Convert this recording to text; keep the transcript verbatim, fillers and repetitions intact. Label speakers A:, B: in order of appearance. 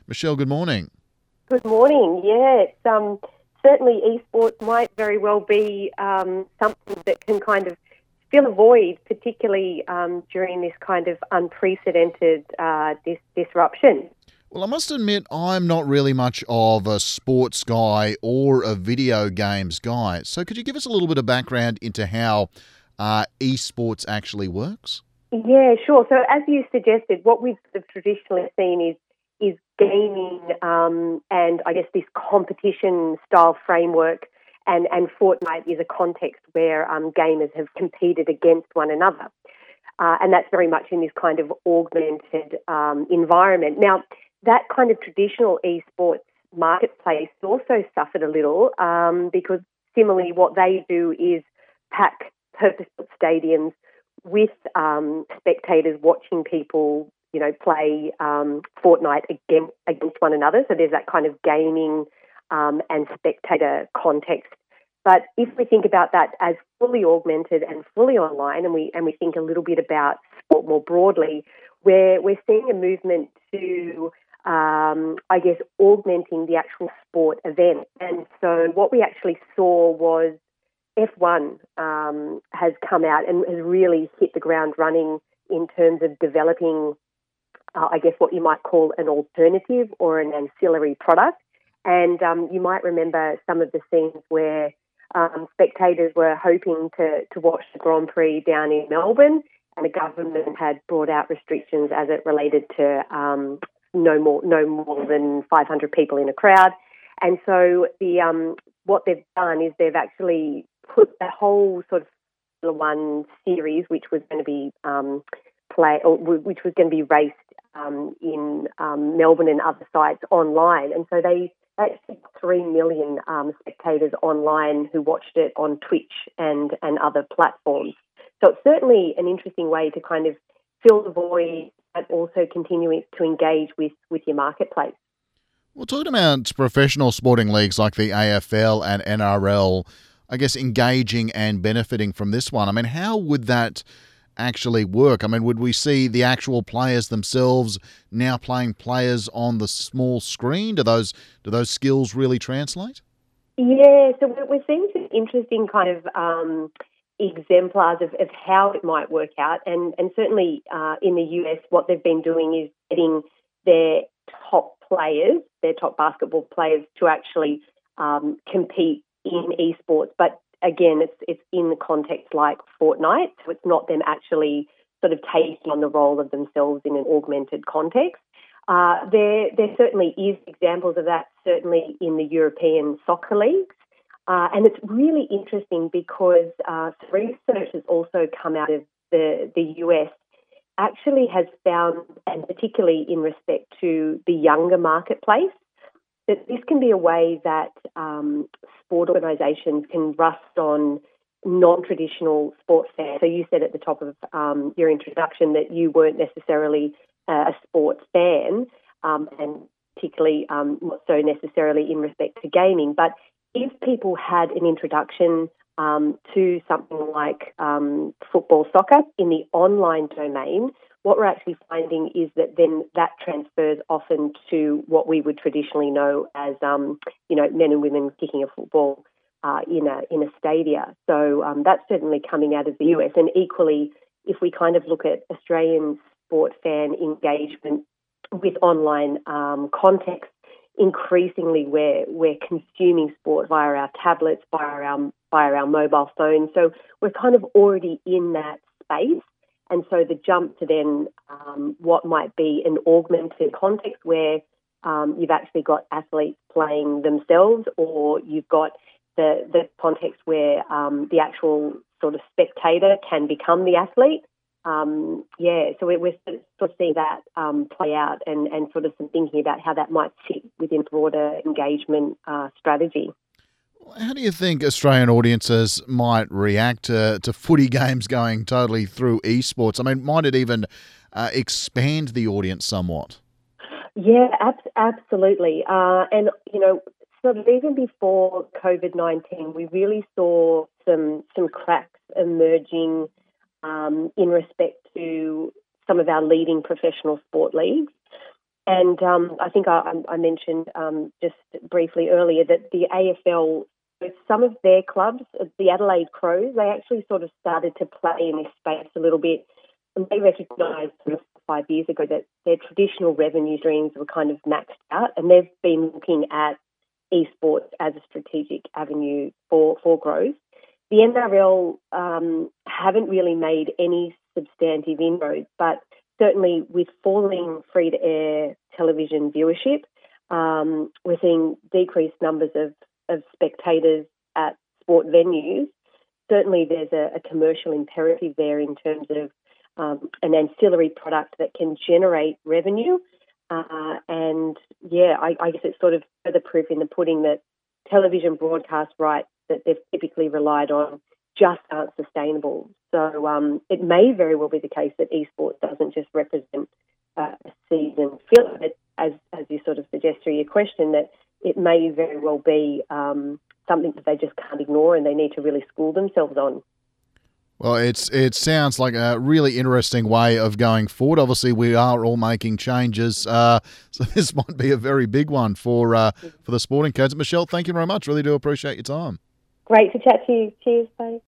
A: Michelle, good morning.
B: Good morning. Yeah, it's, um, certainly esports might very well be um, something that can kind of fill a void, particularly um, during this kind of unprecedented uh, dis- disruption.
A: Well, I must admit, I'm not really much of a sports guy or a video games guy. So could you give us a little bit of background into how uh, esports actually works?
B: Yeah, sure. So as you suggested, what we've sort of traditionally seen is is gaming um, and I guess this competition style framework, and, and Fortnite is a context where um, gamers have competed against one another. Uh, and that's very much in this kind of augmented um, environment. Now, that kind of traditional esports marketplace also suffered a little um, because similarly what they do is pack purpose-built stadiums with um, spectators watching people, you know, play um, Fortnite against, against one another. So there's that kind of gaming um, and spectator context. But if we think about that as fully augmented and fully online, and we and we think a little bit about sport more broadly, where we're seeing a movement to, um, I guess, augmenting the actual sport event. And so what we actually saw was F one um, has come out and has really hit the ground running in terms of developing, uh, I guess, what you might call an alternative or an ancillary product. And um, you might remember some of the scenes where um, spectators were hoping to, to watch the Grand Prix down in Melbourne, and the government had brought out restrictions as it related to um, no more no more than five hundred people in a crowd. And so the um, what they've done is they've actually put the whole sort of Formula One series, which was going to be um, play, or which was going to be raced um, in um, Melbourne and other sites online. And so they actually got three million um, spectators online who watched it on Twitch and, and other platforms. So it's certainly an interesting way to kind of fill the void, but also continuing to engage with, with your marketplace.
A: Well, talking about professional sporting leagues like the A F L and N R L, I guess engaging and benefiting from this one, I mean, how would that actually work? I mean, would we see the actual players themselves now playing players on the small screen? Do those do those skills really translate?
B: Yeah, so we're we're seeing some interesting kind of um, exemplars of, of how it might work out. And, and certainly uh, in the U S, what they've been doing is getting their top players, their top basketball players, to actually um, compete in esports. But again, it's it's in the context like Fortnite, so it's not them actually sort of taking on the role of themselves in an augmented context. Uh, there, there certainly is examples of that, certainly in the European soccer leagues. Uh, and it's really interesting because uh, research has also come out of the, the U S, actually has found, and particularly in respect to the younger marketplace, that this can be a way that um, sport organisations can rust on non-traditional sports fans. So you said at the top of um, your introduction that you weren't necessarily uh, a sports fan, um, and particularly um, not so necessarily in respect to gaming. But if people had an introduction um, to something like um, football, soccer in the online domain, what we're actually finding is that then that transfers often to what we would traditionally know as, um, you know, men and women kicking a football uh, in a in a stadia. So um, that's certainly coming out of the U S. And equally, if we kind of look at Australian sport fan engagement with online um, context, increasingly we're we're consuming sport via our tablets, via our via our mobile phones. So we're kind of already in that space. And so the jump to then um, what might be an augmented context where um, you've actually got athletes playing themselves, or you've got the, the context where um, the actual sort of spectator can become the athlete. Um, yeah, so we're, we're sort of seeing that um, play out, and, and sort of some thinking about how that might fit within broader engagement uh, strategy.
A: How do you think Australian audiences might react to, to footy games going totally through esports? I mean, might it even uh, expand the audience somewhat?
B: Yeah, ab- absolutely. Uh, and, you know, sort of even before COVID nineteen, we really saw some some cracks emerging um, in respect to some of our leading professional sport leagues. And um, I think I, I mentioned um, just briefly earlier that the A F L, some of their clubs, the Adelaide Crows, they actually sort of started to play in this space a little bit. And they recognised sort of five years ago that their traditional revenue streams were kind of maxed out, and they've been looking at esports as a strategic avenue for, for growth. The N R L um, haven't really made any substantive inroads, but certainly with falling free-to-air television viewership, um, we're seeing decreased numbers of, of spectators at sport venues. Certainly there's a, a commercial imperative there in terms of um, an ancillary product that can generate revenue. Uh, and, yeah, I, I guess it's sort of further proof in the pudding that television broadcast rights that they've typically relied on just aren't sustainable. So um, it may very well be the case that esports doesn't just represent uh, a season filler, but as, as you sort of suggest through your question, that it may very well be um, something that they just can't ignore and they need to really school themselves on.
A: Well, it's it sounds like a really interesting way of going forward. Obviously, we are all making changes, uh, so this might be a very big one for uh, for the sporting codes. Michelle, thank you very much. Really do appreciate your time.
B: Great to chat to you. Cheers, bye.